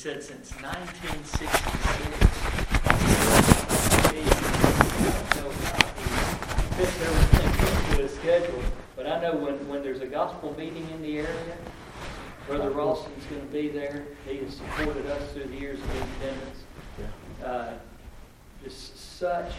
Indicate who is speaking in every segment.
Speaker 1: said since 1966. Fits everything into his schedule, but I know when there's a gospel meeting in the area, Brother Ralston's going to be there. He has supported us through the years of independence. Just such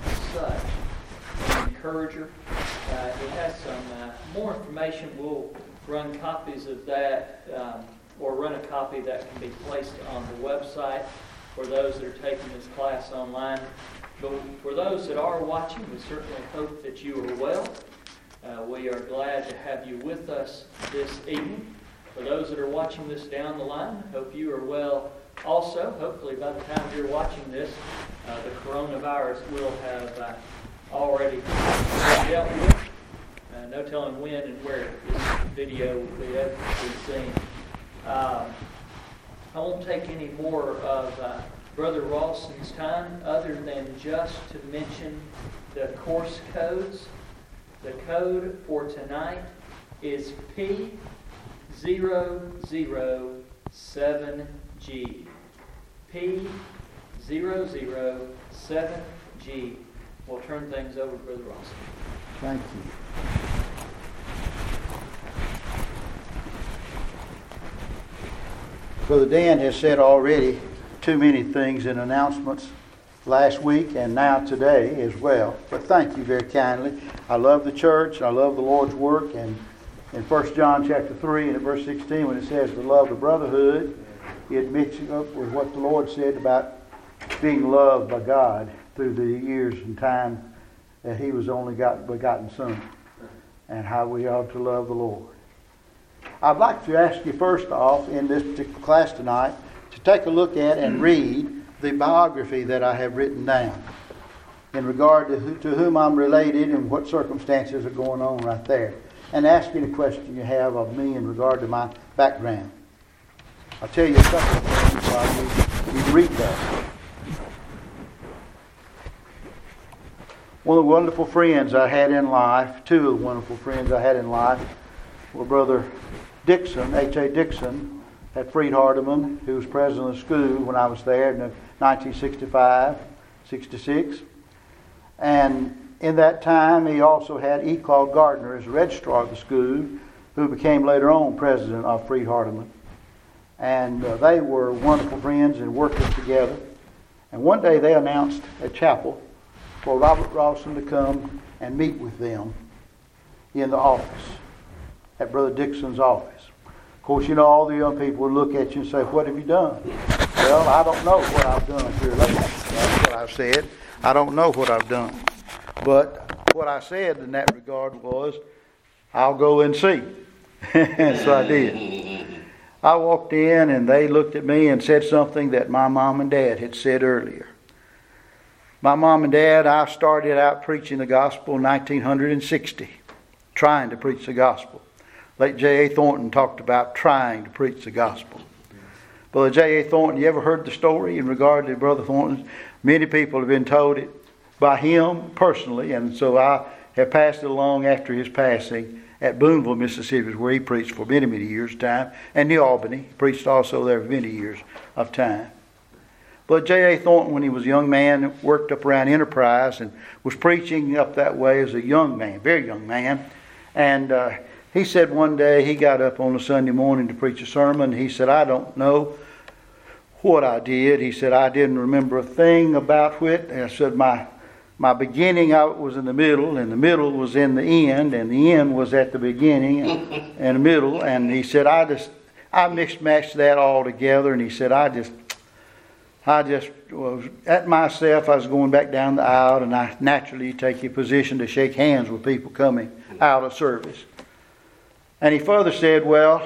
Speaker 1: an encourager. It has some more information. We'll run copies of that, or run a copy that can be placed on the website for those that are taking this class online. But for those that are watching, we certainly hope that you are well. We are glad to have you with us this evening. For those that are watching this down the line, hope you are well also. Hopefully by the time you're watching this, the coronavirus will have already been dealt with. No telling when and where this video will be able to be seen. I won't take any more of Brother Ralston's time other than just to mention the course codes. The code for tonight is P007G. P007G. We'll turn things over to Brother Ralston.
Speaker 2: Thank you. Brother Dan has said already too many things in announcements last week and now today as well. But thank you very kindly. I love the church and I love the Lord's work. And in 1 John chapter 3 and at verse 16 when it says the love of brotherhood, it mixes up with what the Lord said about being loved by God through the years and time that He was only begotten Son, and how we ought to love the Lord. I'd like to ask you first off in this particular class tonight to take a look at and read the biography that I have written down in regard to whom I'm related and what circumstances are going on right there, and ask any question you have of me in regard to my background. I'll tell you a couple of things while you read that. One of the wonderful friends I had in life, two of the wonderful friends I had in life, were Brother Dixon, H.A. Dixon, at Freed-Hardeman, who was president of the school when I was there in 1965, 66. And in that time, he also had E. Claude Gardner as registrar of the school, who became later on president of Freed-Hardeman. And they were wonderful friends and worked together. And one day they announced at chapel for Robert Ralston to come and meet with them in the office, at Brother Dixon's office. Of course, you know, all the young people would look at you and say, "What have you done?" Well, I don't know what I've done here lately. That's what I've said. I don't know what I've done. But what I said in that regard was, I'll go and see. And so I did. I walked in and they looked at me and said something that my mom and dad had said earlier. My mom and dad, I started out preaching the gospel in 1960, trying to preach the gospel. Late J.A. Thornton talked about trying to preach the gospel. Brother J.A. Thornton, you ever heard the story in regard to Brother Thornton? Many people have been told it by him personally, and so I have passed it along after his passing at Boonville, Mississippi, where he preached for many, many years' time, and New Albany. He preached also there for many years of time. But J.A. Thornton, when he was a young man, worked up around Enterprise and was preaching up that way as a young man, very young man. And he said one day he got up on a Sunday morning to preach a sermon. He said, "I don't know what I did." He said, "I didn't remember a thing about it." And I said, my beginning out was in the middle, and the middle was in the end, and the end was at the beginning and the middle. And he said, I mixed-matched that all together. And he said, I just was at myself. I was going back down the aisle, and I naturally take a position to shake hands with people coming out of service. And he further said, well,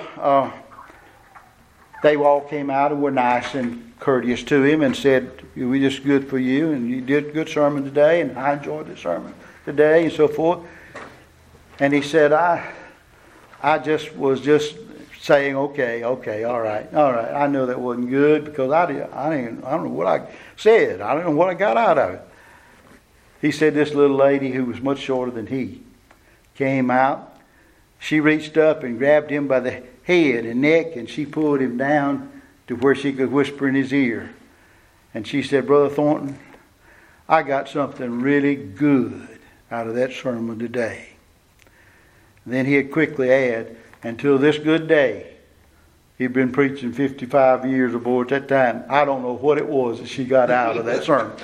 Speaker 2: they all came out and were nice and courteous to him and said, "We're just good for you, and you did a good sermon today, and I enjoyed the sermon today," and so forth. And he said, I was just saying, okay, all right. I know that wasn't good because I don't know what I said. I don't know what I got out of it. He said this little lady who was much shorter than he came out. She reached up and grabbed him by the head and neck, and she pulled him down to where she could whisper in his ear. And she said, Brother Thornton, I got something really good out of that sermon today. Then he'd quickly add, until this good day, he'd been preaching 55 years or more at that time. I don't know what it was that she got out of that sermon.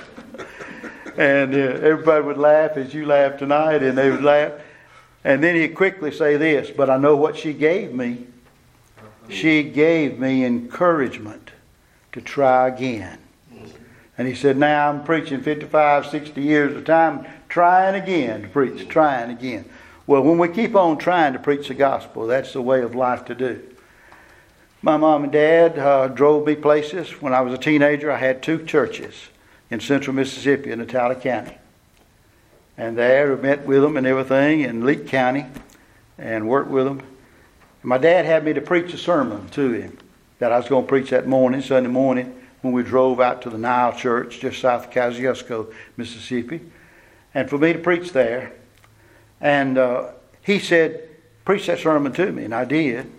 Speaker 2: And everybody would laugh as you laugh tonight, and they would laugh. And then he'd quickly say this, but I know what she gave me. She gave me encouragement to try again. And he said, now I'm preaching 55, 60 years at a time, trying again to preach, trying again. Well, when we keep on trying to preach the gospel, that's the way of life to do. My mom and dad drove me places. When I was a teenager, I had 2 churches in central Mississippi in Natala County. And there I met with them and everything in Leake County and worked with them. My dad had me to preach a sermon to him that I was going to preach that morning, Sunday morning, when we drove out to the Nile Church just south of Kosciuszko, Mississippi, and for me to preach there. And he said, preach that sermon to me, and I did.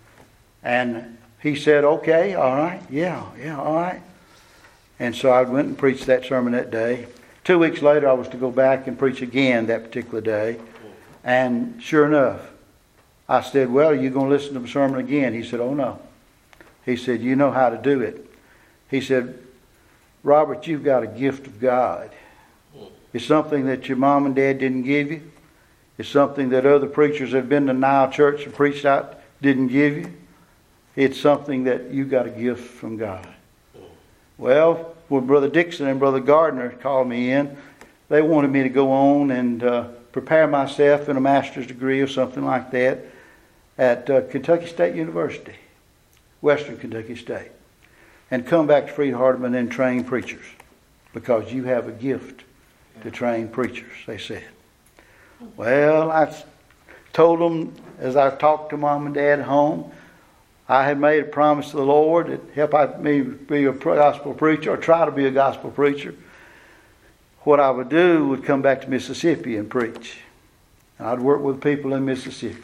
Speaker 2: And he said, okay, all right, yeah, all right. And so I went and preached that sermon that day. 2 weeks later, I was to go back and preach again that particular day. And sure enough, I said, well, are you going to listen to the sermon again? He said, oh, no. He said, you know how to do it. He said, Robert, you've got a gift of God. It's something that your mom and dad didn't give you. It's something that other preachers that have been to Nile Church and preached out didn't give you. It's something that you got a gift from God. Well, when Brother Dixon and Brother Gardner called me in, they wanted me to go on and prepare myself in a master's degree or something like that at Kentucky State University, Western Kentucky State, and come back to Freed-Hardeman and train preachers, because you have a gift to train preachers, they said. Well, I told them as I talked to Mom and Dad at home, I had made a promise to the Lord that help me be a gospel preacher, or try to be a gospel preacher. What I would do would come back to Mississippi and preach. And I'd work with people in Mississippi.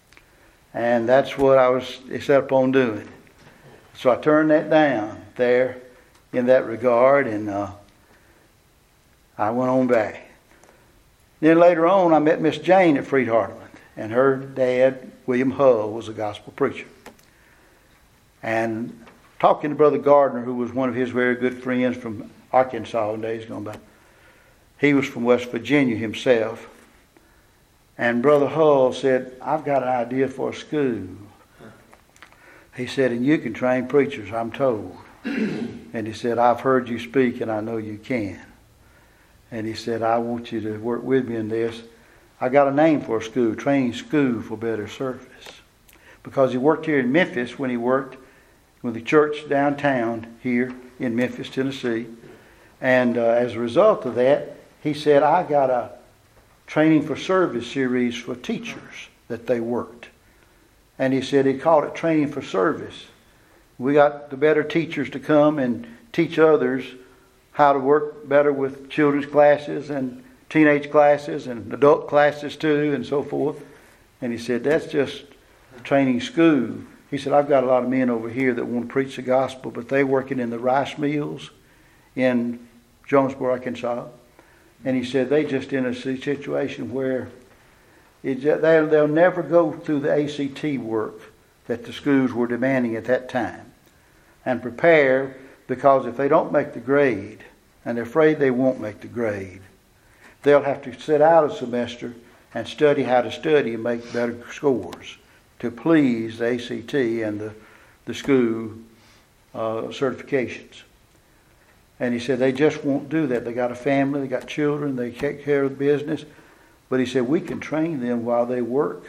Speaker 2: And that's what I was set upon doing. So I turned that down there in that regard, and I went on back. Then later on, I met Miss Jane at Freed-Hardeman, and her dad, William Hull, was a gospel preacher. And talking to Brother Gardner, who was one of his very good friends from Arkansas in days gone by, he was from West Virginia himself. And Brother Hull said, I've got an idea for a school. He said, and you can train preachers, I'm told. And he said, I've heard you speak and I know you can. And he said, I want you to work with me in this. I got a name for a school, Training School for Better Service. Because he worked here in Memphis when he worked with the church downtown here in Memphis, Tennessee. And as a result of that, he said, I got a Training for Service series for teachers that they worked. And he said he called it Training for Service. We got the better teachers to come and teach others how to work better with children's classes and teenage classes and adult classes too and so forth. And he said, that's just training school. He said, I've got a lot of men over here that want to preach the gospel, but they're working in the rice mills in Jonesboro, Arkansas. And he said, they just in a situation where they'll never go through the ACT work that the schools were demanding at that time and prepare, because if they don't make the grade, and they're afraid they won't make the grade, they'll have to sit out a semester and study how to study and make better scores to please the ACT and the school certifications. And he said they just won't do that. They got a family, they got children, they take care of the business. But he said we can train them while they work.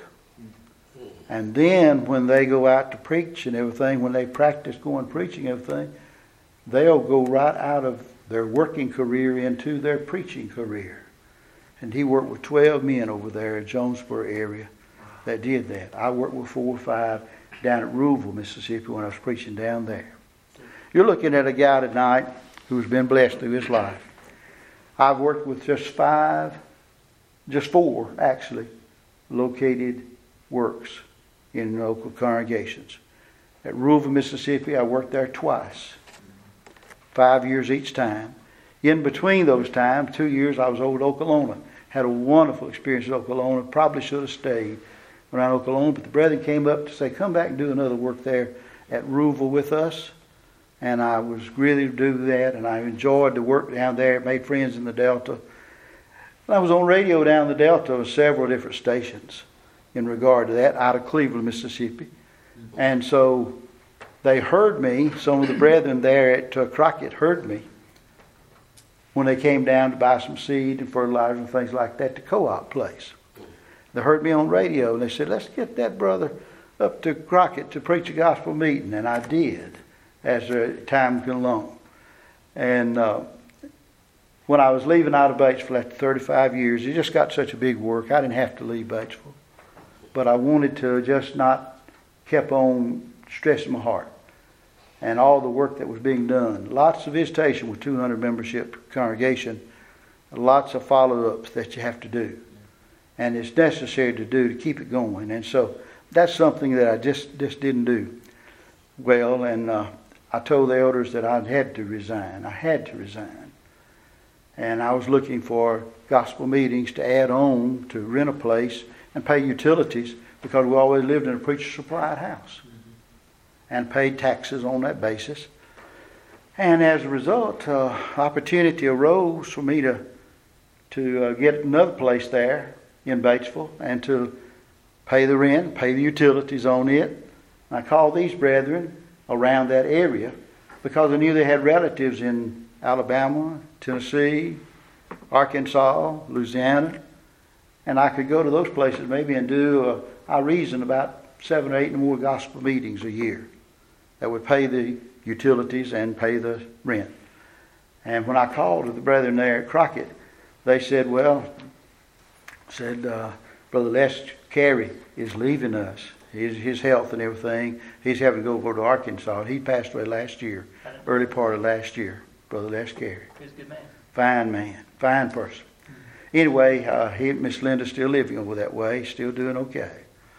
Speaker 2: And then when they go out to preach and everything, when they practice going preaching and everything, they'll go right out of their working career into their preaching career. And he worked with 12 men over there in Jonesboro area that did that. I worked with 4 or 5 down at Ruleville, Mississippi, when I was preaching down there. You're looking at a guy tonight who's been blessed through his life. I've worked with just 4 actually, located works in local congregations. At Ruleville, Mississippi, I worked there twice. 5 years each time. In between those times, 2 years, I was over at Oklahoma. Had a wonderful experience at Oklahoma. Probably should have stayed around Oklahoma, but the brethren came up to say, come back and do another work there at Ruleville with us. And I was really to do that, and I enjoyed the work down there. Made friends in the Delta. And I was on radio down the Delta with several different stations in regard to that, out of Cleveland, Mississippi. And so they heard me. Some of the brethren there at Crockett heard me when they came down to buy some seed and fertilizer and things like that to Co-op place. They heard me on radio, and they said, let's get that brother up to Crockett to preach a gospel meeting. And I did, as time went along. And when I was leaving out of Batesville after 35 years, it just got such a big work. I didn't have to leave Batesville. But I wanted to just not keep on stressing my heart. And all the work that was being done. Lots of visitation with 200 membership congregation. Lots of follow-ups that you have to do. And it's necessary to do to keep it going. And so that's something that I just didn't do well. And I told the elders that I had to resign. I had to resign. And I was looking for gospel meetings to add on, to rent a place and pay utilities, because we always lived in a preacher-supplied house and paid taxes on that basis. And as a result, opportunity arose for me to get another place there in Batesville and to pay the rent, pay the utilities on it. I called these brethren around that area because I knew they had relatives in Alabama, Tennessee, Arkansas, Louisiana, and I could go to those places maybe and do, I reasoned, about 7 or 8 more gospel meetings a year that would pay the utilities and pay the rent. And when I called to the brethren there at Crockett, they said, Brother Les Carey is leaving us. His health and everything, he's having to go over to Arkansas. He passed away last year, early part of last year, Brother Les Carey. He's a good man, fine person. Anyway, he and Miss Linda's still living over that way, still doing okay.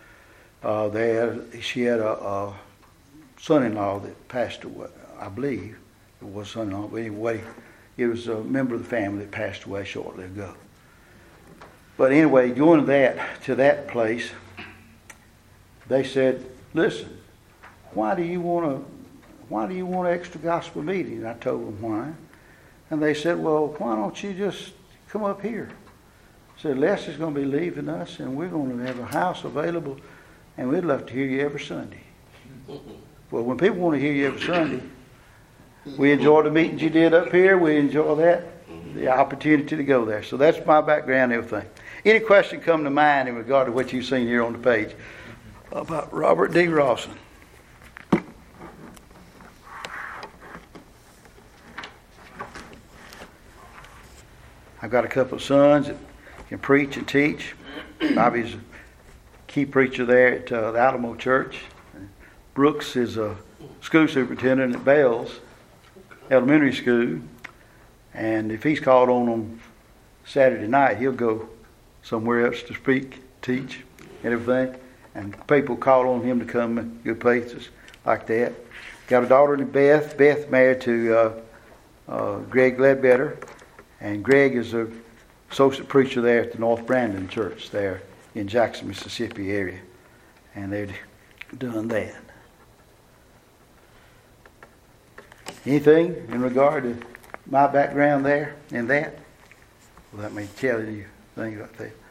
Speaker 2: She had a son-in-law that passed away, I believe. It was son-in-law, but anyway, it was a member of the family that passed away shortly ago. But anyway, going to that place, they said, listen, why do you want an extra gospel meeting? And I told them why. And they said, well, why don't you just come up here? I said, Les is going to be leaving us, and we're going to have a house available, and we'd love to hear you every Sunday. Well, when people want to hear you every Sunday, we enjoy the meetings you did up here. We enjoy that, the opportunity to go there. So that's my background and everything. Any question come to mind in regard to what you've seen here on the page about Robert D. Rawson? I've got a couple of sons that can preach and teach. Bobby's a key preacher there at the Alamo Church. Brooks is a school superintendent at Bells Elementary School. And if he's called on them Saturday night, he'll go somewhere else to speak, teach, and everything. And people call on him to come in good places like that. Got a daughter named Beth. Beth married to Greg Ledbetter. And Greg is an associate preacher there at the North Brandon Church there in Jackson, Mississippi area. And they've done that. Anything in regard to my background there in that? Well, let me tell you things like that.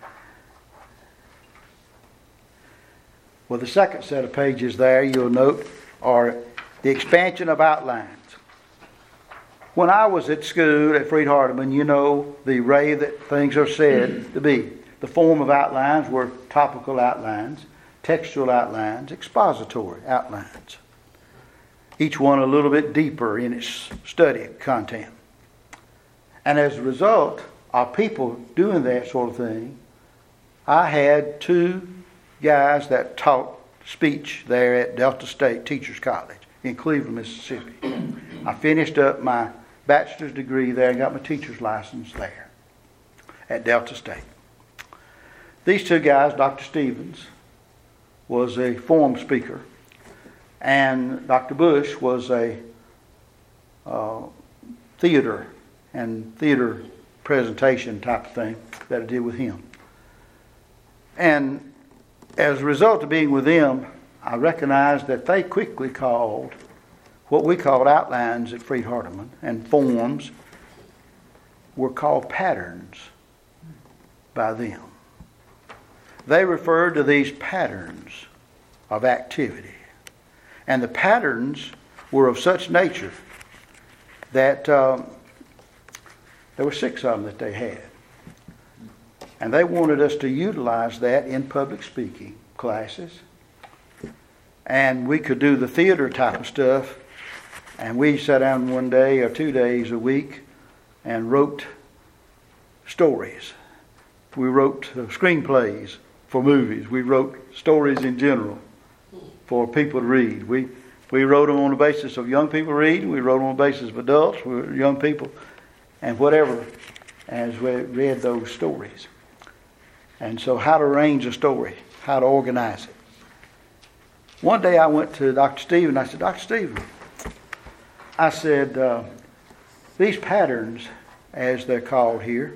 Speaker 2: Well, the second set of pages there, you'll note, are the expansion of outlines. When I was at school at Freed Hardeman, you know the way that things are said to be. The form of outlines were topical outlines, textual outlines, expository outlines. Each one a little bit deeper in its study content. And as a result of people doing that sort of thing, I had 2 guys that taught speech there at Delta State Teachers College in Cleveland, Mississippi. I finished up my bachelor's degree there and got my teacher's license there at Delta State. These 2 guys, Dr. Stevens was a forum speaker, And Dr. Bush was a theater and theater presentation type of thing that I did with him. And as a result of being with them, I recognized that they quickly called what we called outlines at Freed-Hardeman and forms were called patterns by them. They referred to these patterns of activity. And the patterns were of such nature that there were 6 of them that they had. And they wanted us to utilize that in public speaking classes. And we could do the theater type of stuff. And we sat down one day or 2 days a week and wrote stories. We wrote screenplays for movies. We wrote stories in general for people to read. We wrote them on the basis of young people reading. We wrote them on the basis of adults, young people, and whatever, as we read those stories. And so how to arrange a story, how to organize it. One day I went to Dr. Stephen. I said, Dr. Stephen, I said, these patterns, as they're called here,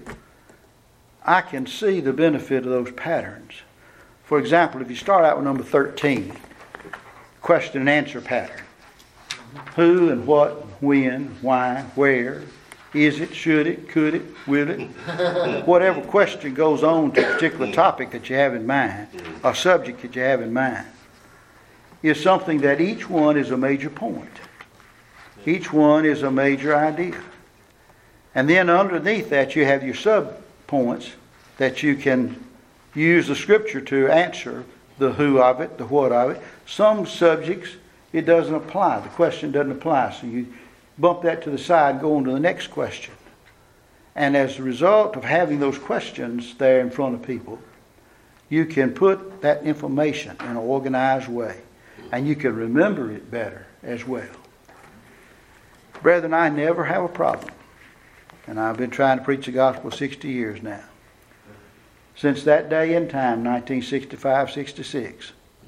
Speaker 2: I can see the benefit of those patterns. For example, if you start out with number 13, question and answer pattern. Who and what, when, why, where, is it, should it, could it, will it? Whatever question goes on to a particular topic that you have in mind, or subject that you have in mind, is something that each one is a major point. Each one is a major idea. And then underneath that you have your sub-points that you can use the scripture to answer the who of it, the what of it. Some subjects, it doesn't apply. The question doesn't apply. So you bump that to the side, go on to the next question. And as a result of having those questions there in front of people, you can put that information in an organized way. And you can remember it better as well. Brethren, I never have a problem. And I've been trying to preach the gospel 60 years now. Since that day in time, 1965, 66,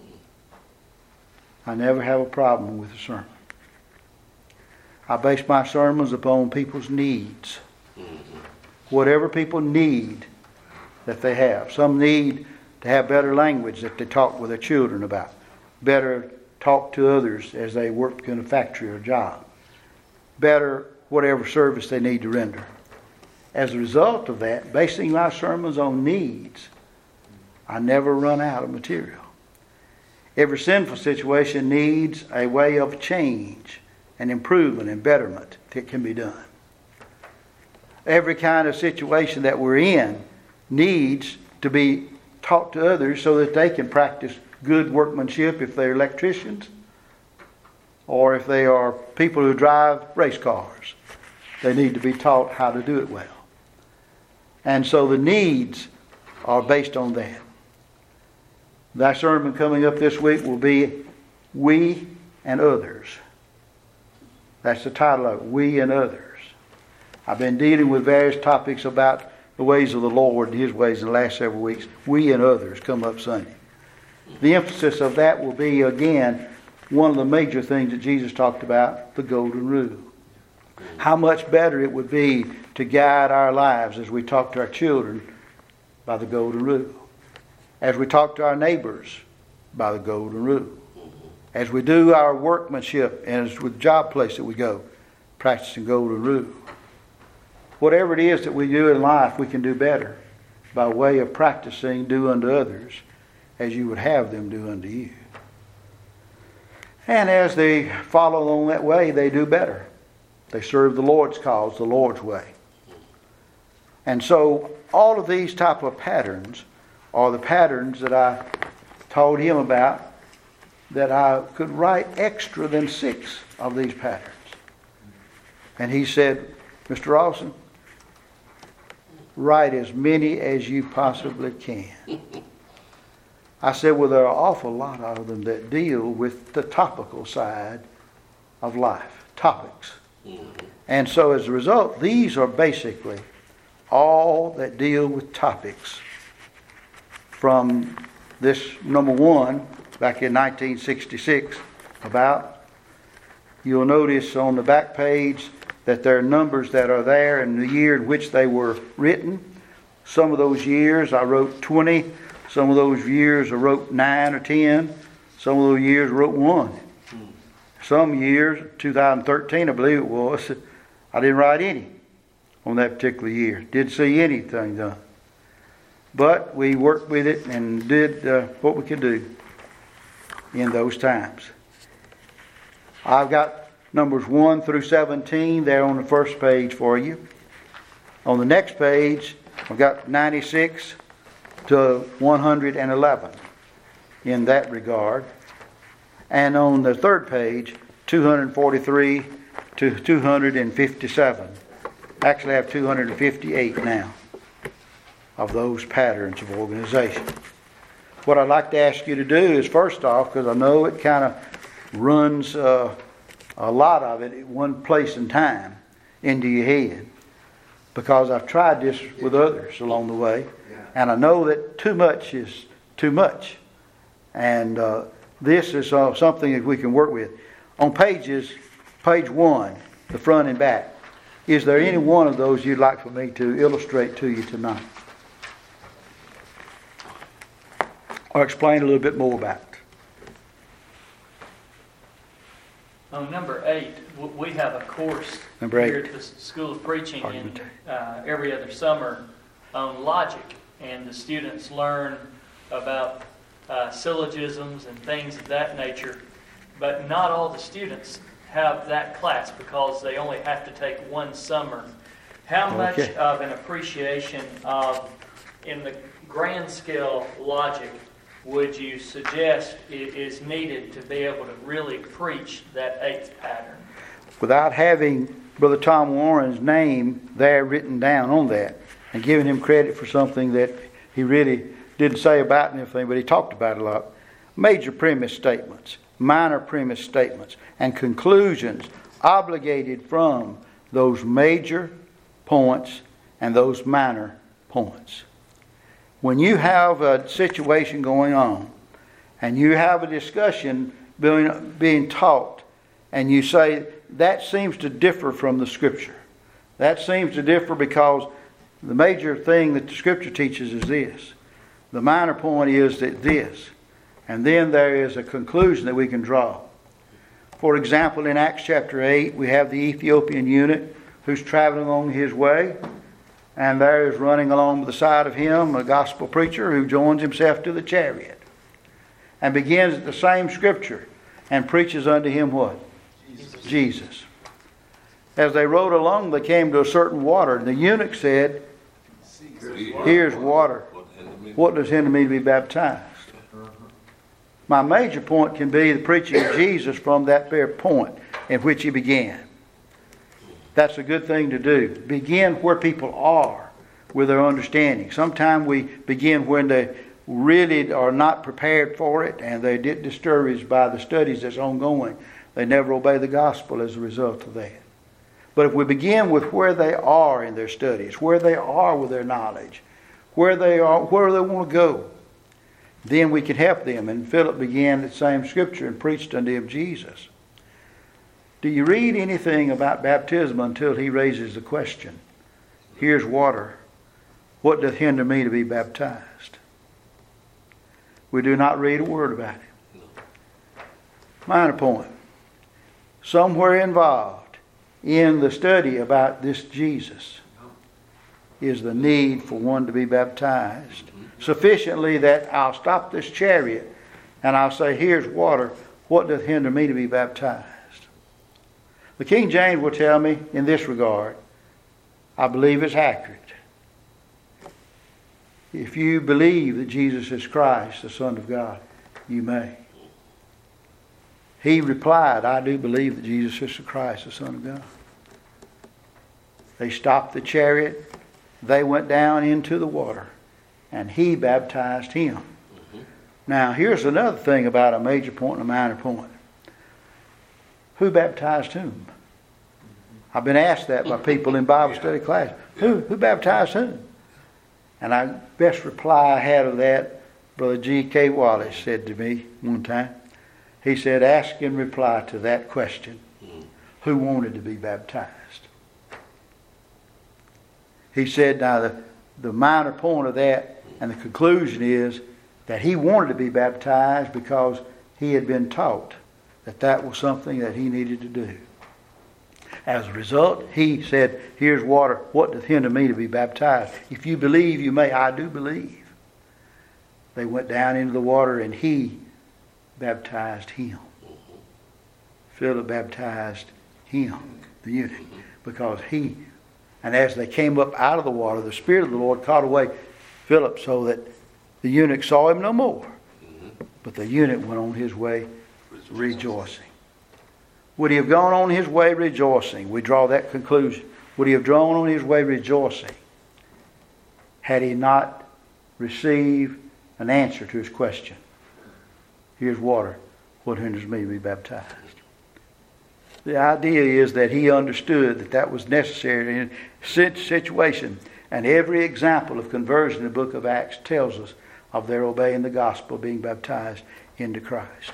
Speaker 2: I never have a problem with a sermon. I base my sermons upon people's needs. Whatever people need that they have. Some need to have better language that they talk with their children about. Better talk to others as they work in a factory or job. Better whatever service they need to render. As a result of that, basing my sermons on needs, I never run out of material. Every sinful situation needs a way of change and improvement and betterment that can be done. Every kind of situation that we're in needs to be taught to others so that they can practice good workmanship if they're electricians or if they are people who drive race cars. They need to be taught how to do it well. And so the needs are based on that. Thy sermon coming up this week will be We and Others. That's the title of it, We and Others. I've been dealing with various topics about the ways of the Lord and His ways in the last several weeks. We and Others come up Sunday. The emphasis of that will be, again, one of the major things that Jesus talked about, the golden rule. How much better it would be to guide our lives as we talk to our children by the golden rule. As we talk to our neighbors by the golden rule. As we do our workmanship and as with the job place that we go, practicing golden rule. Whatever it is that we do in life, we can do better by way of practicing do unto others as you would have them do unto you. And as they follow on that way, they do better. They serve the Lord's cause, the Lord's way. And so all of these type of patterns are the patterns that I told him about, that I could write extra than 6 of these patterns. And he said, Mr. Rawson, write as many as you possibly can. I said, well, there are an awful lot of them that deal with the topical side of life, topics. And so as a result, these are basically all that deal with topics from this number 1 back in 1966 about. You'll notice on the back page that there are numbers that are there and the year in which they were written. Some of those years I wrote 20. Some of those years I wrote 9 or 10. Some of those years I wrote 1. Some years, 2013 I believe it was, I didn't write any on that particular year. Didn't see anything done. But we worked with it and did what we could do in those times. I've got numbers 1 through 17 there on the first page for you. On the next page, I've got 96 to 111 in that regard. And on the third page, 243 to 257. Actually, I have 258 now of those patterns of organization. What I'd like to ask you to do is, first off, because I know it kind of runs a lot of it at one place in time into your head, because I've tried this with others along the way, and I know that too much is too much. And this is something that we can work with. On page 1, the front and back, is there any one of those you'd like for me to illustrate to you tonight? Or explain a little bit more about it?
Speaker 1: On number 8, we have a course here at the School of Preaching every other summer on logic, and the students learn about syllogisms and things of that nature, but not all the students have that class because they only have to take one summer. How much of an appreciation of, in the grand scale logic, would you suggest is needed to be able to really preach that 8th pattern?
Speaker 2: Without having Brother Tom Warren's name there written down on that and giving him credit for something that he really didn't say about anything, but he talked about it a lot. Major premise statements, minor premise statements, and conclusions obligated from those major points and those minor points. When you have a situation going on and you have a discussion being taught and you say, that seems to differ from the Scripture. That seems to differ because the major thing that the Scripture teaches is this. The minor point is that this. And then there is a conclusion that we can draw. For example, in Acts chapter 8, we have the Ethiopian eunuch who's traveling along his way. And there is running along the side of him a gospel preacher who joins himself to the chariot. And begins at the same Scripture and preaches unto him what? Jesus. As they rode along, they came to a certain water. And the eunuch said, here's water. What does hinder me to be baptized? My major point can be the preaching of Jesus from that very point in which he began. That's a good thing to do. Begin where people are with their understanding. Sometimes we begin when they really are not prepared for it and they get discouraged by the studies that's ongoing. They never obey the gospel as a result of that. But if we begin with where they are in their studies, where they are with their knowledge, where they are, where they want to go, then we can help them. And Philip began the same Scripture and preached unto him Jesus. Do you read anything about baptism until he raises the question, here's water, what doth hinder me to be baptized? We do not read a word about it. Minor point. Somewhere involved in the study about this Jesus is the need for one to be baptized. Sufficiently that I'll stop this chariot and I'll say, here's water, what doth hinder me to be baptized? The King James will tell me in this regard, I believe it's accurate. If you believe that Jesus is Christ, the Son of God, you may. He replied, I do believe that Jesus is the Christ, the Son of God. They stopped the chariot. They went down into the water. And he baptized him. Now, here's another thing about a major point and a minor point. Who baptized whom? I've been asked that by people in Bible study class. Who baptized whom? And the best reply I had of that, Brother G.K. Wallace said to me one time. He said, ask in reply to that question, who wanted to be baptized? He said, now the minor point of that and the conclusion is that he wanted to be baptized because he had been taught that that was something that he needed to do. As a result, he said, here's water. What doth hinder me to be baptized? If you believe, you may. I do believe. They went down into the water and he baptized him. Philip baptized him, the eunuch, because he, and as they came up out of the water, the Spirit of the Lord caught away Philip so that the eunuch saw him no more. But the eunuch went on his way rejoicing. Would he have gone on his way rejoicing? We draw that conclusion. Would he have drawn on his way rejoicing had he not received an answer to his question? Here's water. What hinders me to be baptized? The idea is that he understood that that was necessary in such situation. And every example of conversion in the book of Acts tells us of their obeying the gospel, being baptized into Christ.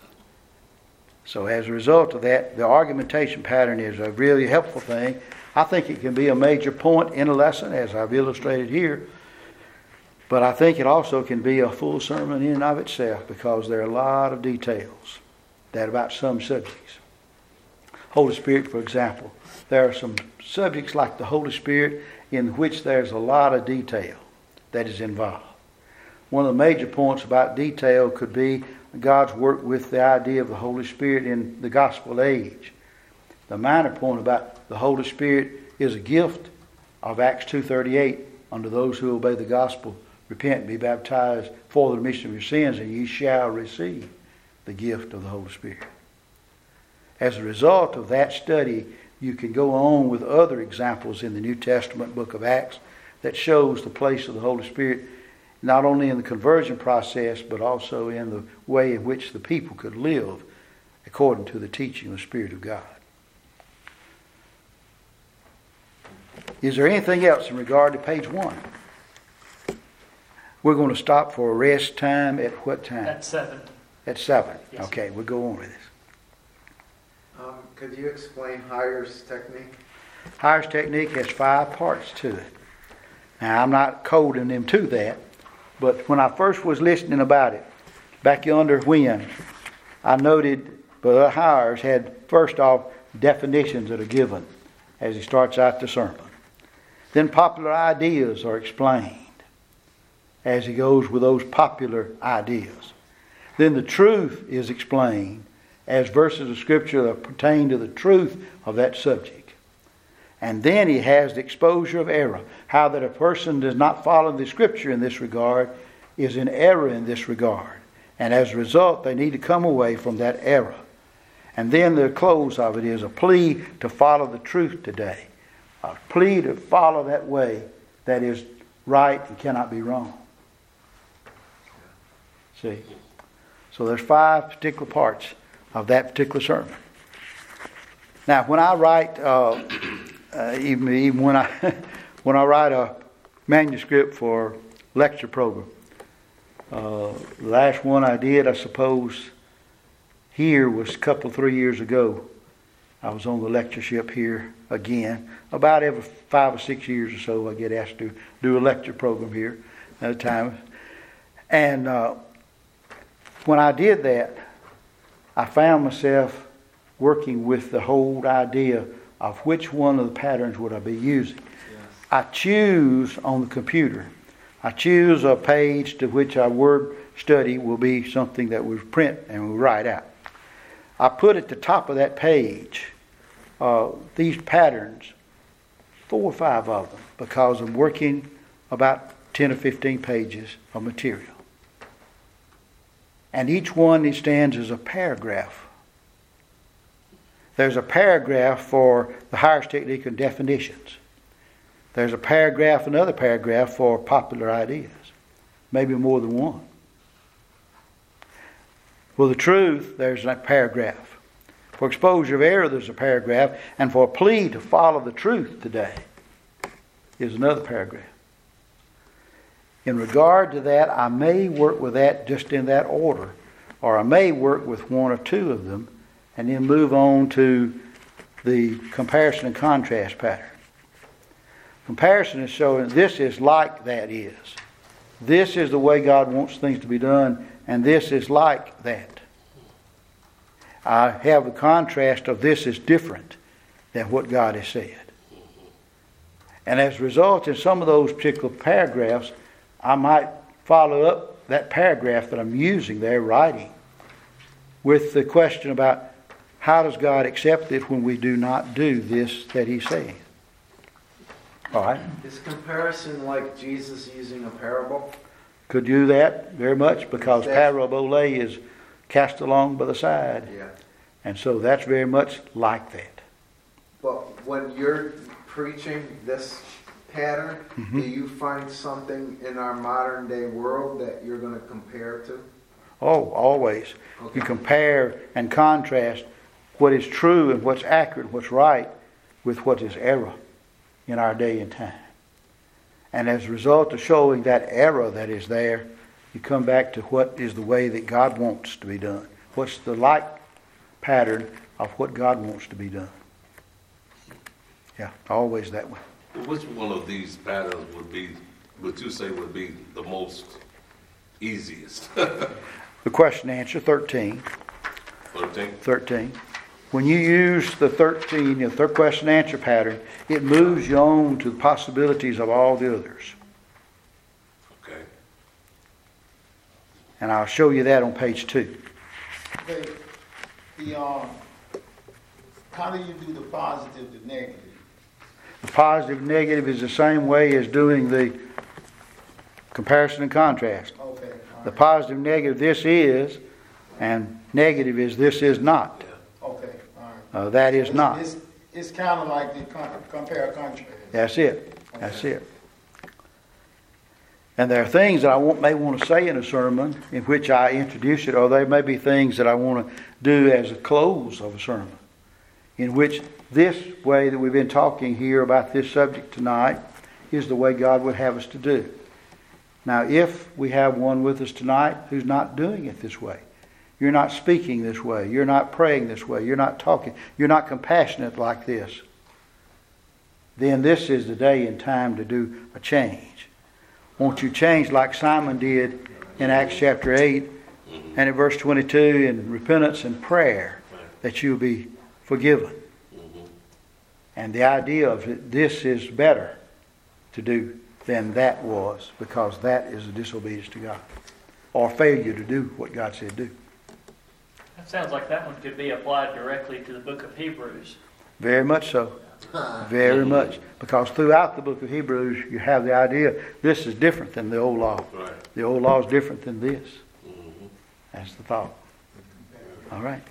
Speaker 2: So as a result of that, the argumentation pattern is a really helpful thing. I think it can be a major point in a lesson, as I've illustrated here. But I think it also can be a full sermon in and of itself, because there are a lot of details that about some subjects. Holy Spirit, for example. There are some subjects like the Holy Spirit in which there's a lot of detail that is involved. One of the major points about detail could be God's work with the idea of the Holy Spirit in the gospel age. The minor point about the Holy Spirit is a gift of Acts 2:38 unto those who obey the gospel. Repent and be baptized for the remission of your sins, and ye shall receive the gift of the Holy Spirit. As a result of that study, you can go on with other examples in the New Testament book of Acts that shows the place of the Holy Spirit, not only in the conversion process, but also in the way in which the people could live according to the teaching of the Spirit of God. Is there anything else in regard to page 1? We're going to stop for a rest time at what time?
Speaker 3: At 7.
Speaker 2: At 7.
Speaker 3: Yes.
Speaker 2: Okay, we'll go on with this.
Speaker 4: Could you explain Heyer's technique?
Speaker 2: Heyer's technique has 5 parts to it. Now, I'm not coding them to that, but when I first was listening about it, back yonder when, I noted Brother Heyer's had, first off, definitions that are given as he starts out the sermon. Then popular ideas are explained as he goes with those popular ideas. Then the truth is explained as verses of Scripture that pertain to the truth of that subject. And then he has the exposure of error. How that a person does not follow the Scripture in this regard is in error in this regard. And as a result, they need to come away from that error. And then the close of it is a plea to follow the truth today. A plea to follow that way that is right and cannot be wrong. See? So there's 5 particular parts of that particular sermon. Now, when I write, even when I when I write a manuscript for lecture program, the last one I did, I suppose, here was a couple, 3 years ago. I was on the lectureship here again. About every 5 or 6 years or so, I get asked to do a lecture program here at a time. And when I did that, I found myself working with the whole idea of which one of the patterns would I be using. Yes. I choose on the computer. I choose a page to which our word study will be something that we print and we write out. I put at the top of that page these patterns, 4 or 5 of them, because I'm working about 10 or 15 pages of material. And each one it stands as a paragraph. There's a paragraph for the Heyer's technique and definitions. There's a paragraph, another paragraph for popular ideas. Maybe more than one. For the truth, there's a paragraph. For exposure of error, there's a paragraph. And for a plea to follow the truth today is another paragraph. In regard to that, I may work with that just in that order, or I may work with one or two of them and then move on to the comparison and contrast pattern. Comparison is showing this is like that is. This is the way God wants things to be done, and this is like that. I have a contrast of this is different than what God has said. And as a result, in some of those particular paragraphs, I might follow up that paragraph that I'm using there, writing, with the question about how does God accept it when we do not do this that He says? All right.
Speaker 4: Is comparison like Jesus using a parable?
Speaker 2: Could do that very much, because parabole is cast along by the side.
Speaker 4: Yeah.
Speaker 2: And so that's very much like that.
Speaker 4: But when you're preaching this pattern, do you find something in our modern day world that you're going to compare to?
Speaker 2: Oh, always.
Speaker 4: Okay.
Speaker 2: You compare and contrast what is true and what's accurate, what's right, with what is error in our day and time. And as a result of showing that error that is there, you come back to what is the way that God wants to be done. What's the like pattern of what God wants to be done. Yeah, always that way.
Speaker 3: Which one of these patterns would you say would be the most easiest?
Speaker 2: The question answer, 13.
Speaker 3: 13?
Speaker 2: 13. When you use the 13, the third question answer pattern, it moves you on to the possibilities of all the others.
Speaker 3: Okay.
Speaker 2: And I'll show you that on page 2.
Speaker 5: How do you do the positive to negative?
Speaker 2: The positive negative is the same way as doing the comparison and contrast.
Speaker 5: Okay. All
Speaker 2: The
Speaker 5: right.
Speaker 2: positive negative, this is, and negative is, this is not.
Speaker 5: Okay. All right.
Speaker 2: That is not.
Speaker 5: It's kind of like the compare contrast.
Speaker 2: That's it. That's it. And there are things that I may want to say in a sermon in which I introduce it, or there may be things that I want to do as a close of a sermon, in which this way that we've been talking here about this subject tonight is the way God would have us to do. Now, if we have one with us tonight who's not doing it this way, you're not speaking this way, you're not praying this way, you're not talking, you're not compassionate like this, then this is the day and time to do a change. Won't you change like Simon did in Acts chapter 8 and in verse 22 in repentance and prayer that you'll be forgiven. And the idea of it, this is better to do than that was, because that is a disobedience to God or failure to do what God said do.
Speaker 1: That sounds like that one could be applied directly to the book of Hebrews.
Speaker 2: Very much so. Very much. Because throughout the book of Hebrews, you have the idea this is different than the old law.
Speaker 3: Right.
Speaker 2: The old law is different than this. That's the thought. All right.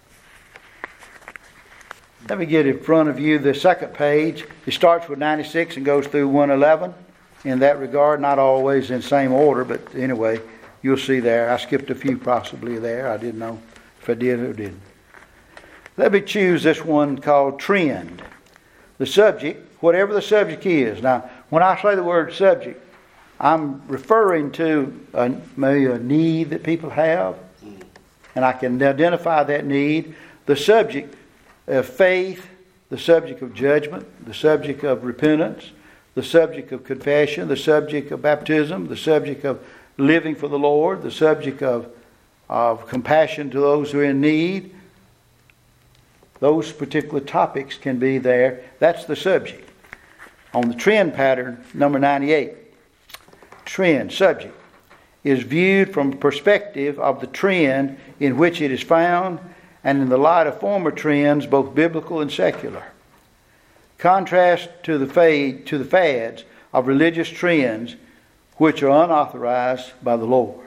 Speaker 2: Let me get in front of you the second page. It starts with 96 and goes through 111. In that regard, not always in same order, but anyway, you'll see there. I skipped a few possibly there. I didn't know if I did or didn't. Let me choose this one called trend. The subject, whatever the subject is. Now, when I say the word subject, I'm referring to maybe a need that people have, and I can identify that need. The subject of faith, the subject of judgment, the subject of repentance, the subject of confession, the subject of baptism, the subject of living for the Lord, the subject of compassion to those who are in need. Those particular topics can be there. That's the subject. On the trend pattern, number 98, trend, subject, is viewed from the perspective of the trend in which it is found and in the light of former trends, both biblical and secular. Contrast to the fads of religious trends which are unauthorized by the Lord.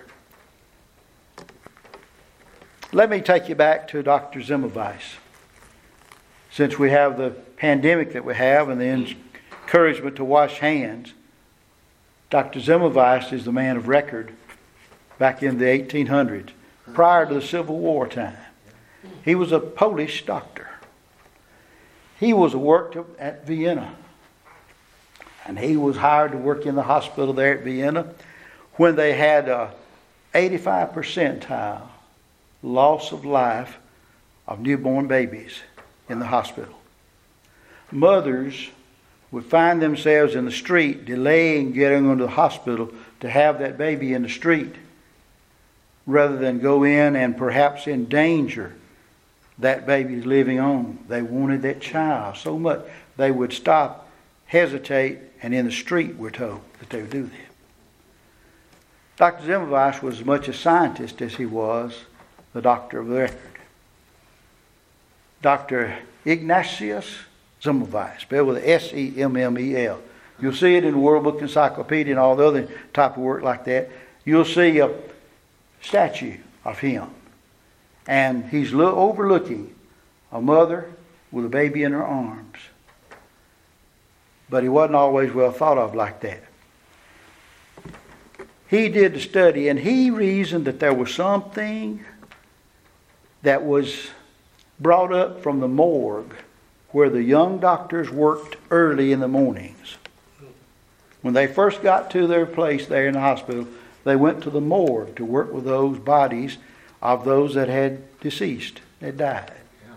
Speaker 2: Let me take you back to Dr. Zimmerweis. Since we have the pandemic that we have and the encouragement to wash hands, Dr. Zimmerweis is the man of record back in the 1800s, prior to the Civil War time. He was a Polish doctor. He worked at Vienna. And he was hired to work in the hospital there at Vienna when they had 85 percentile loss of life of newborn babies in the hospital. Mothers would find themselves in the street delaying getting into the hospital to have that baby in the street rather than go in and perhaps endanger that baby's living on. They wanted that child so much they would stop, hesitate, and in the street we're told that they would do that. Dr. Semmelweis was as much a scientist as he was the doctor of the record. Dr. Ignatius Semmelweis, spelled with S-E-M-M-E-L. You'll see it in the World Book Encyclopedia and all the other type of work like that. You'll see a statue of him. And he's overlooking a mother with a baby in her arms. But he wasn't always well thought of like that. He did the study, and he reasoned that there was something that was brought up from the morgue where the young doctors worked early in the mornings. When they first got to their place there in the hospital, they went to the morgue to work with those bodies of those that had deceased, had died.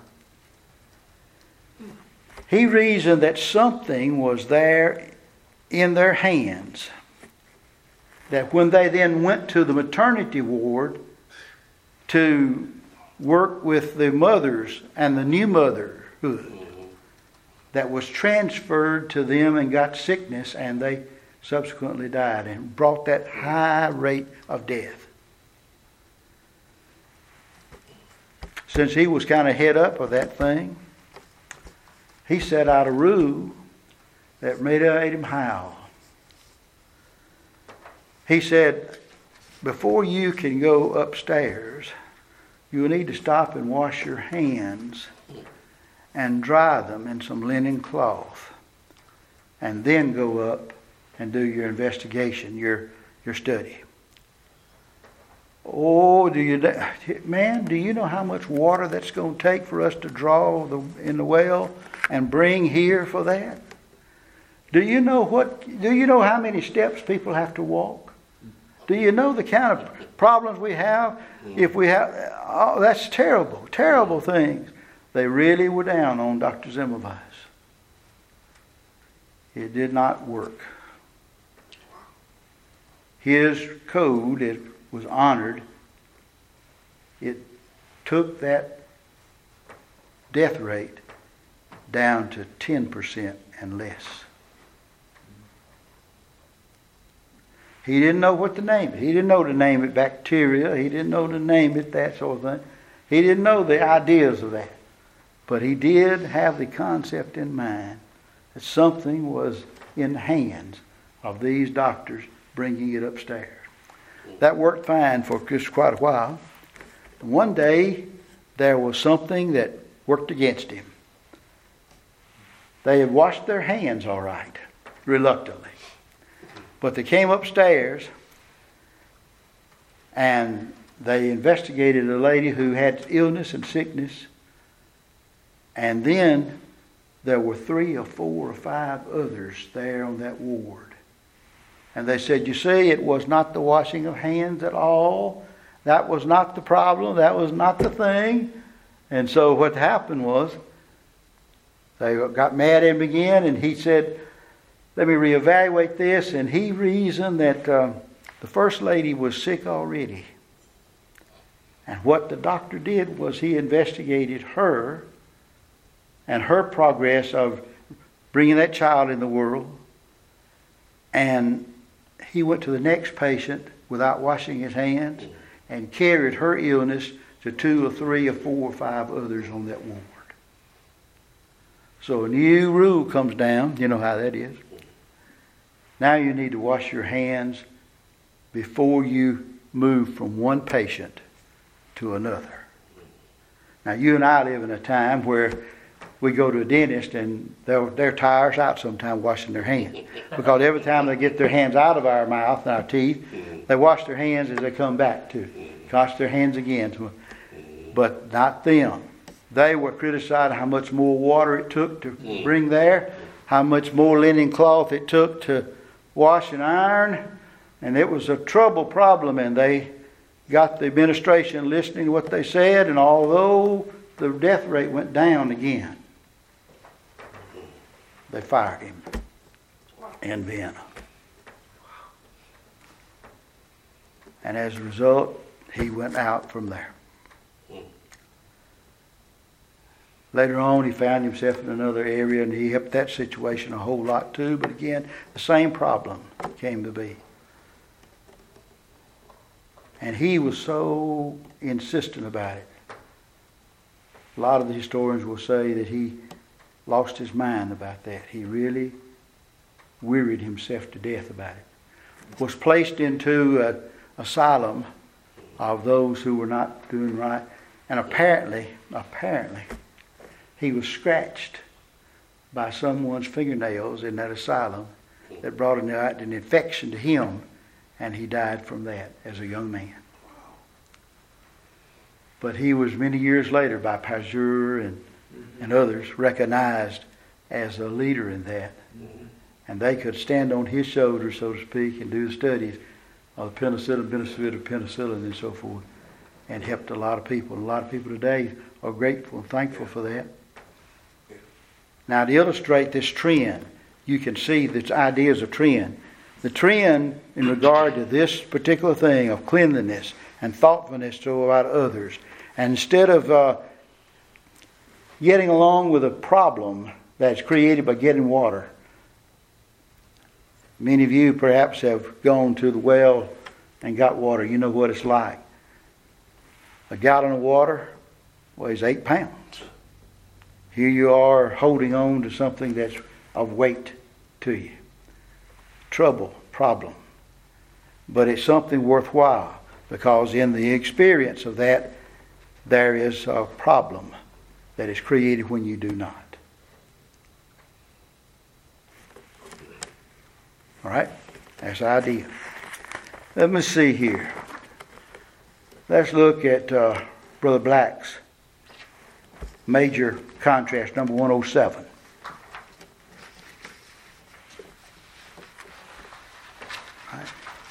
Speaker 2: He reasoned that something was there in their hands, that when they then went to the maternity ward to work with the mothers and the new motherhood, that was transferred to them and got sickness, and they subsequently died and brought that high rate of death. Since he was kind of head up of that thing, he set out a rule that made him howl. He said, before you can go upstairs, you need to stop and wash your hands and dry them in some linen cloth, and then go up and do your investigation, your study. Oh, do you know how much water that's going to take for us to draw in the well and bring here for that? Do you know how many steps people have to walk? Do you know the kind of problems we have? If we have, that's terrible, terrible things. They really were down on Dr. Semmelweis. It did not work. His code, it was honored. It took that death rate down to 10% and less. He didn't know what to name it. He didn't know to name it bacteria. He didn't know to name it that sort of thing. He didn't know the ideas of that. But he did have the concept in mind that something was in the hands of these doctors bringing it upstairs. That worked fine for just quite a while. One day, there was something that worked against him. They had washed their hands all right, reluctantly. But they came upstairs and they investigated a lady who had illness and sickness. And then there were 3 or 4 or 5 others there on that ward. And they said, you see, it was not the washing of hands at all. That was not the problem. That was not the thing. And so what happened was, they got mad at him again, and he said, let me reevaluate this. And he reasoned that the first lady was sick already. And what the doctor did was he investigated her and her progress of bringing that child in the world. And he went to the next patient without washing his hands and carried her illness to 2 or 3 or 4 or 5 others on that ward. So a new rule comes down. You know how that is. Now you need to wash your hands before you move from one patient to another. Now you and I live in a time where we go to a dentist and their tires out sometimes washing their hands. Because every time they get their hands out of our mouth and our teeth, they wash their hands as they come back to wash their hands again. But not them. They were criticizing how much more water it took to bring there, how much more linen cloth it took to wash and iron. And it was a trouble problem, and they got the administration listening to what they said, and although the death rate went down again, they fired him in Vienna. And as a result, he went out from there. Later on, he found himself in another area, and he helped that situation a whole lot too. But again, the same problem came to be. And he was so insistent about it. A lot of the historians will say that he lost his mind about that. He really wearied himself to death about it. Was placed into an asylum of those who were not doing right. And apparently, he was scratched by someone's fingernails in that asylum that brought an infection to him, and he died from that as a young man. But he was many years later by Pasteur and others recognized as a leader in that. And they could stand on his shoulders, so to speak, and do the studies of the benefit of penicillin and so forth, and helped a lot of people. And a lot of people today are grateful and thankful for that. Now, to illustrate this trend, you can see this ideas of trend. The trend in regard to this particular thing of cleanliness and thoughtfulness about others, and instead of getting along with a problem that's created by getting water. Many of you perhaps have gone to the well and got water. You know what it's like. A gallon of water weighs 8 pounds. Here you are holding on to something that's of weight to you. Trouble, problem. But it's something worthwhile, because in the experience of that, there is a problem that is created when you do not. All right? That's the idea. Let me see here. Let's look at Brother Black's major contrast, number 107. Right.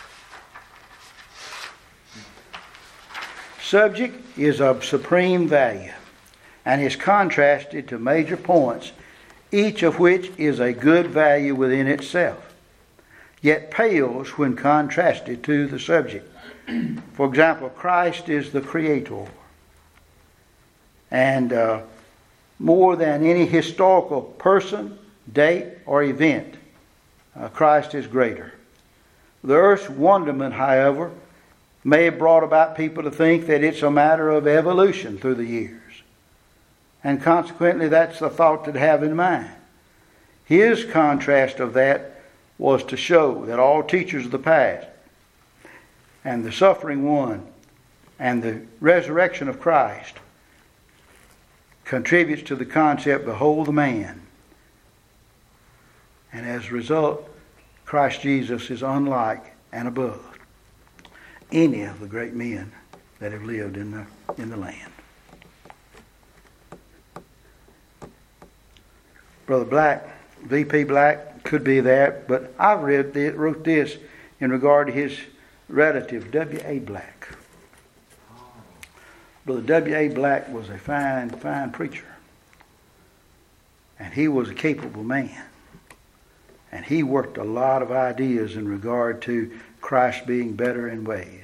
Speaker 2: Subject is of supreme value and is contrasted to major points, each of which is a good value within itself, yet pales when contrasted to the subject. For example, Christ is the Creator. And more than any historical person, date, or event, Christ is greater. The earth's wonderment, however, may have brought about people to think that it's a matter of evolution through the years. And consequently, that's the thought to have in mind. His contrast of that was to show that all teachers of the past, and the suffering one, and the resurrection of Christ contributes to the concept, behold the man. And as a result, Christ Jesus is unlike and above any of the great men that have lived in the land. Brother Black, V.P. Black, could be that, but I wrote this in regard to his relative, W.A. Black. Brother W.A. Black was a fine, fine preacher. And he was a capable man. And he worked a lot of ideas in regard to Christ being better in ways.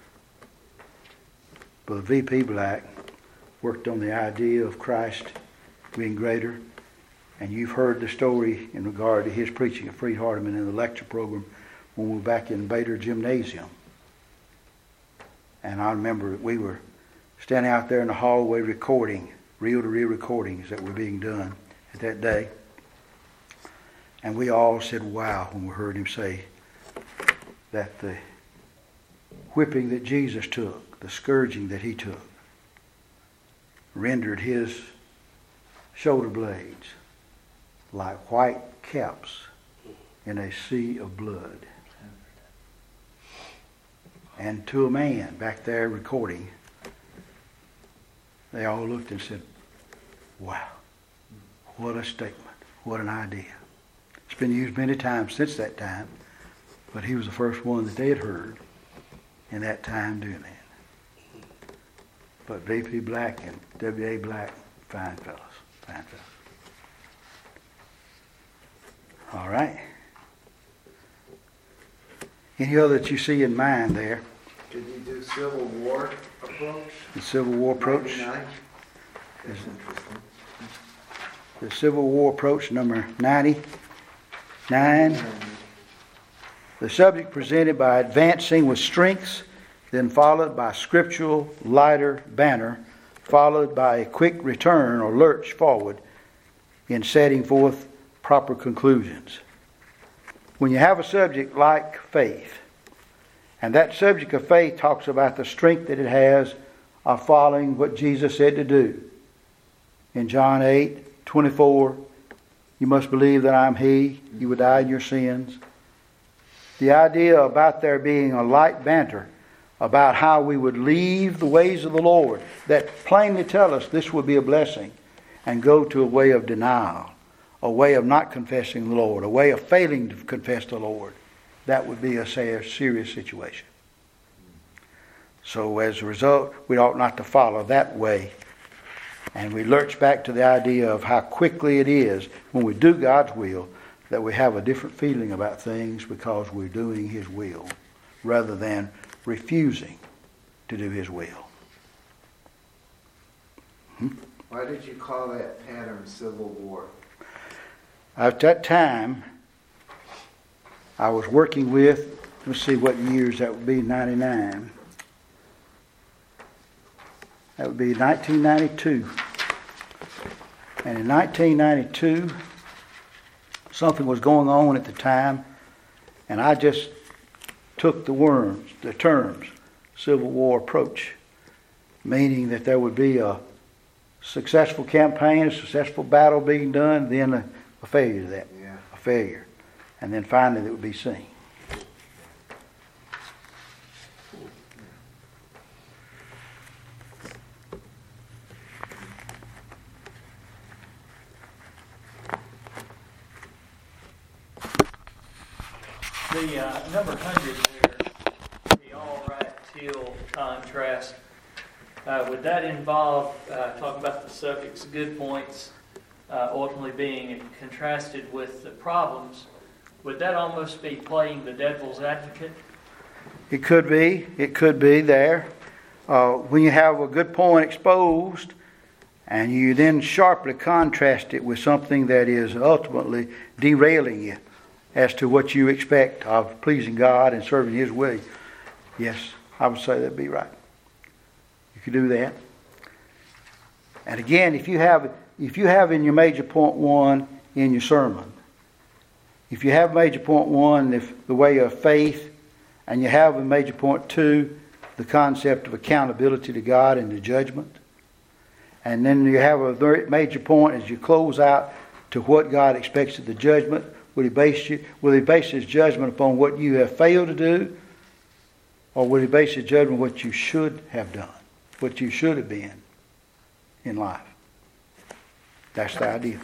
Speaker 2: Brother V.P. Black worked on the idea of Christ being greater. And you've heard the story in regard to his preaching at Freed-Hardeman in the lecture program when we were back in Bader Gymnasium. And I remember we were standing out there in the hallway recording, reel-to-reel recordings that were being done at that day. And we all said, wow, when we heard him say that the whipping that Jesus took, the scourging that he took, rendered his shoulder blades like white caps in a sea of blood. And to a man back there recording, they all looked and said, wow, what a statement, what an idea. It's been used many times since that time, but he was the first one that they had heard in that time doing that. But V.P. Black and W.A. Black, fine fellows. Fine fellows. All right. Any other that you see in mind there?
Speaker 4: Did you do Civil War approach?
Speaker 2: The Civil War approach.
Speaker 4: 99? That's interesting.
Speaker 2: The Civil War approach, number 99. The subject presented by advancing with strengths, then followed by scriptural lighter banner, followed by a quick return or lurch forward in setting forth proper conclusions. When you have a subject like faith, and that subject of faith talks about the strength that it has of following what Jesus said to do. In John 8:24, you must believe that I'm He, you would die in your sins. The idea about there being a light banter about how we would leave the ways of the Lord that plainly tell us this would be a blessing and go to a way of denial, a way of not confessing the Lord, a way of failing to confess the Lord. That would be a serious situation. So as a result, we ought not to follow that way. And we lurch back to the idea of how quickly it is when we do God's will that we have a different feeling about things because we're doing His will rather than refusing to do His will.
Speaker 4: Why did you call that pattern Civil War?
Speaker 2: At that time, I was working with, let's see what years that would be, 99. That would be 1992. And in 1992, something was going on at the time, and I just took the terms, Civil War approach, meaning that there would be a successful campaign, a successful battle being done, then a failure to that, a failure. And then finally it would be seen.
Speaker 1: The number 100 there, the all right till contrast, would that involve, talk about the subject's good points, ultimately being contrasted with the problems? Would that almost be playing the devil's advocate?
Speaker 2: It could be. It could be there. When you have a good point exposed and you then sharply contrast it with something that is ultimately derailing you as to what you expect of pleasing God and serving His way, yes, I would say that'd be right. You could do that. And again, if you have in your major point 1 in your sermon, if you have major point 1, the way of faith, and you have in major point 2, the concept of accountability to God and the judgment, and then you have a very major point as you close out to what God expects of the judgment, will He base His judgment upon what you have failed to do, or will He base His judgment on what you should have done, what you should have been in life? That's the idea.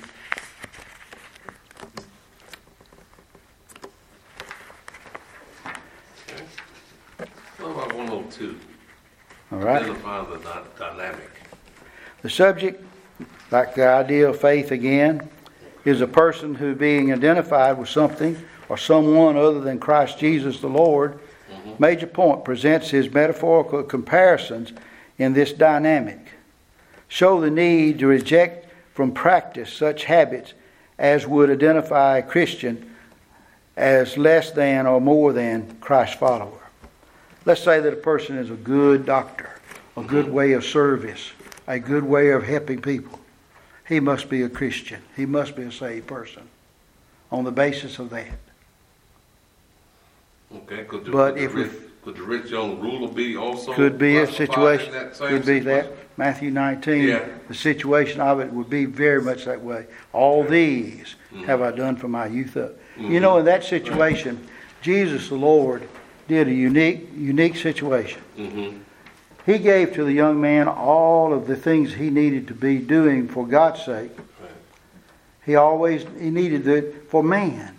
Speaker 3: What about 102?
Speaker 2: All right.
Speaker 3: Identify the dynamic.
Speaker 2: The subject, like the idea of faith again, is a person who being identified with something or someone other than Christ Jesus the Lord. Major point presents his metaphorical comparisons in this dynamic. Show the need to reject from practice such habits as would identify a Christian as less than or more than Christ's follower. Let's say that a person is a good doctor, a good way of service, a good way of helping people. He must be a Christian. He must be a saved person on the basis of that.
Speaker 3: Okay, could the rich young ruler be also?
Speaker 2: Could be a situation.
Speaker 3: Could be
Speaker 2: that. Matthew 19, the situation of it would be very much that way. All these have I done from my youth up. You know, in that situation, Jesus the Lord did a unique situation. He gave to the young man all of the things he needed to be doing for God's sake. He needed it for man.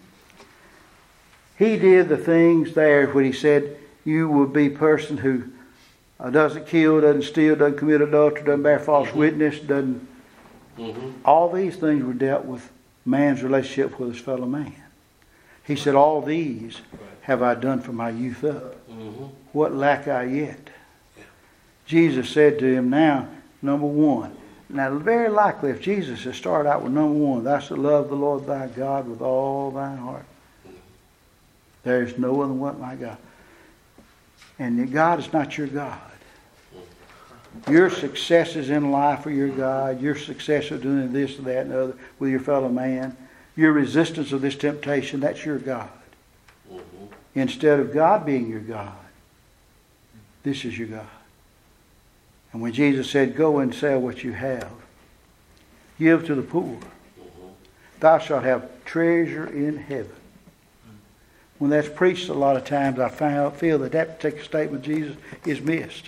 Speaker 2: He did the things there when he said, you will be a person who doesn't kill, doesn't steal, doesn't commit adultery, doesn't bear false witness, doesn't. All these things were dealt with man's relationship with his fellow man. He said, all these have I done from my youth up. What lack I yet? Jesus said to him, now, number one. Now, very likely, if Jesus had started out with number one, thou shalt love the Lord thy God with all thine heart. There is no other one like God. And God is not your God. Your successes in life are your God. Your success of doing this and that and the other with your fellow man. Your resistance of this temptation, that's your God. Instead of God being your God, this is your God. And when Jesus said, go and sell what you have, give to the poor, thou shalt have treasure in heaven. When that's preached a lot of times, I feel that particular statement of Jesus is missed.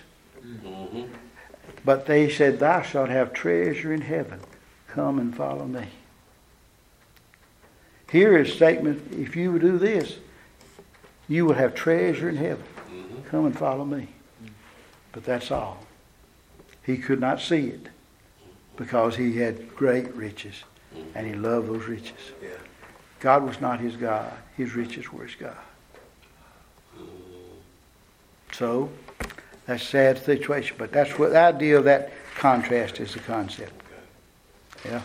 Speaker 2: But they said, thou shalt have treasure in heaven. Come and follow me. Here is a statement, if you would do this, you will have treasure in heaven. Come and follow me. But that's all. He could not see it because he had great riches and he loved those riches. God was not his God. His riches were his God. So, that's a sad situation. But that's what the idea of that contrast is, the concept. Yeah.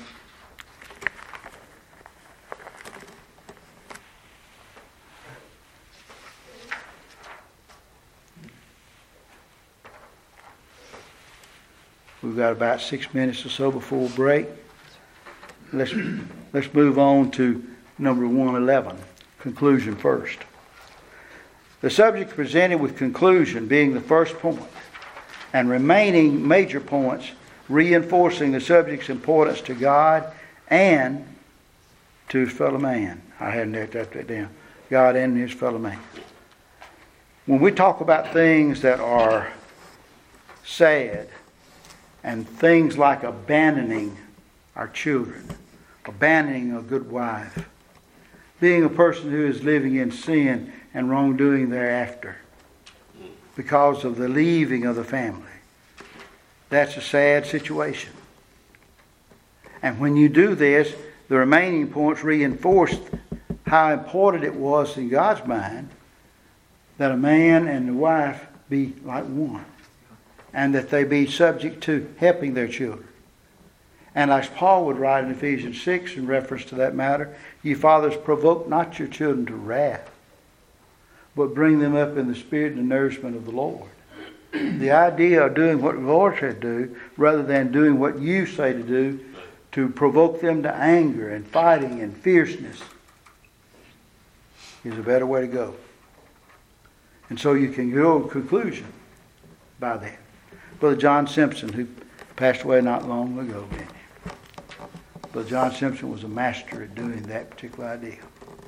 Speaker 2: We've got about 6 minutes or so before break. Let's move on to number 111, conclusion first. The subject presented with conclusion being the first point, and remaining major points reinforcing the subject's importance to God and to his fellow man. I hadn't written that down. God and his fellow man. When we talk about things that are sad, and things like abandoning our children, abandoning a good wife, being a person who is living in sin and wrongdoing thereafter because of the leaving of the family. That's a sad situation. And when you do this, the remaining points reinforce how important it was in God's mind that a man and a wife be like one, and that they be subject to helping their children. And as Paul would write in Ephesians 6 in reference to that matter, ye fathers, provoke not your children to wrath, but bring them up in the spirit and the nourishment of the Lord. The idea of doing what the Lord said do, rather than doing what you say to do, to provoke them to anger and fighting and fierceness, is a better way to go. And so you can go to a conclusion by that. Brother John Simpson, who passed away not long ago, didn't he? Brother John Simpson was a master at doing that particular idea.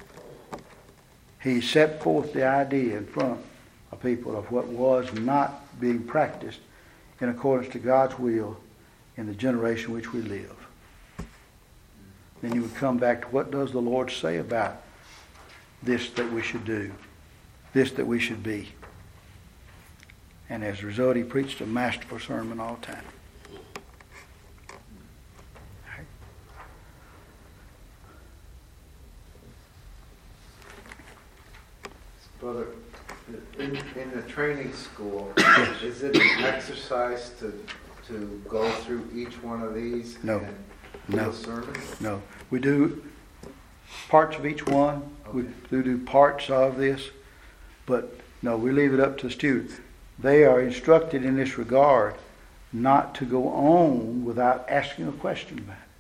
Speaker 2: He set forth the idea in front of people of what was not being practiced in accordance to God's will in the generation which we live. Then he would come back to what does the Lord say about this that we should do, this that we should be. And as a result, he preached a masterful sermon all the time.
Speaker 4: Brother, in the training school, is it an exercise to go through each one of these?
Speaker 2: No.
Speaker 4: And do a sermon?
Speaker 2: No. We do parts of each one. Okay. We do parts of this. But no, we leave it up to the student. They are instructed in this regard not to go on without asking a question about it.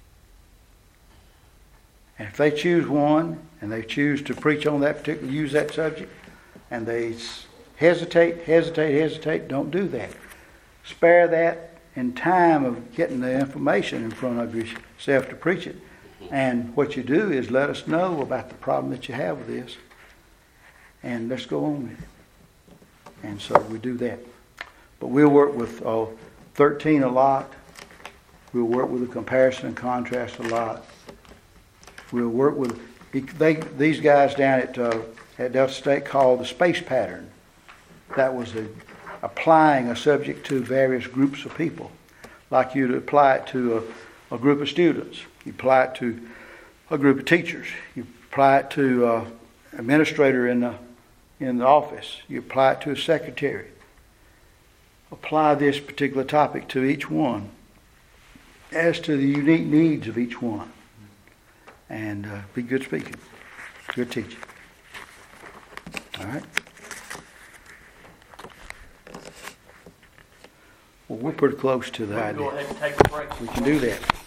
Speaker 2: And if they choose one and they choose to preach on that particular, use that subject, and they hesitate, don't do that. Spare that in time of getting the information in front of yourself to preach it. And what you do is let us know about the problem that you have with this, and let's go on with it. And so we do that. But we'll work with 13 a lot. We'll work with the comparison and contrast a lot. We'll work with these guys down at Delta State called the space pattern. That was applying a subject to various groups of people. Like you'd apply it to a group of students. You apply it to a group of teachers. You apply it to an administrator in the office. You apply it to a secretary. Apply this particular topic to each one as to the unique needs of each one. And be good speaking, good teaching. All right? Well, we're pretty close to the
Speaker 1: We'll
Speaker 2: idea.
Speaker 1: go ahead and take a break.
Speaker 2: We can do that.